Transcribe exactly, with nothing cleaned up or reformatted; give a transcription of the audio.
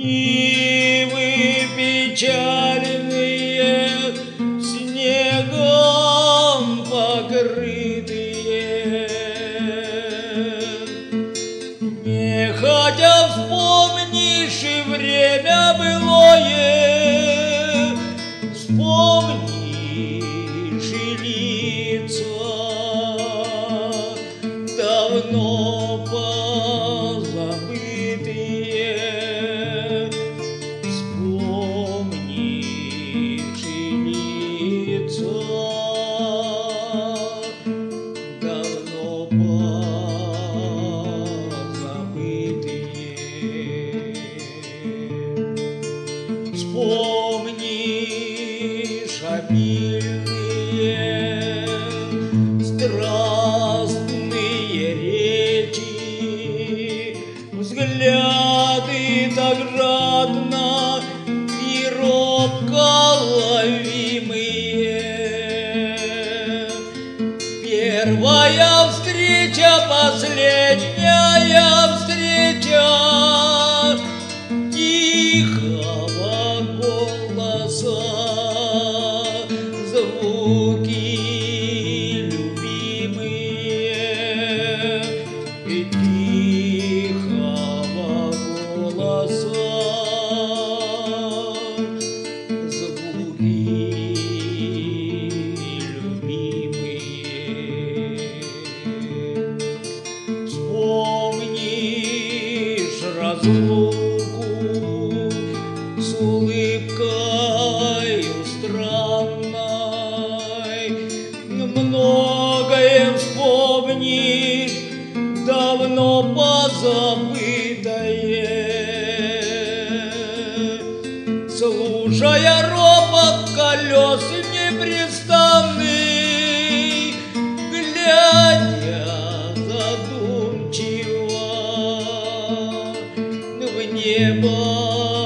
Нивы печальные, снегом покрытые, нехотя вспомнишь и время былое, вспомнишь и лица давно позабытые, вспомнишь и лица давно позабытые, вспомнишь обильные страстные речи, взгляды так жадно и робко ловимые. Первая встреча, последняя встреча тихого голоса, звуки любимые и тихого голоса, звуки любимые. Вспомнишь разлуку с улыбкою странной, многое вспомнишь давно позабытое, слушая ропот колес непрестанный, глядя задумчиво в небо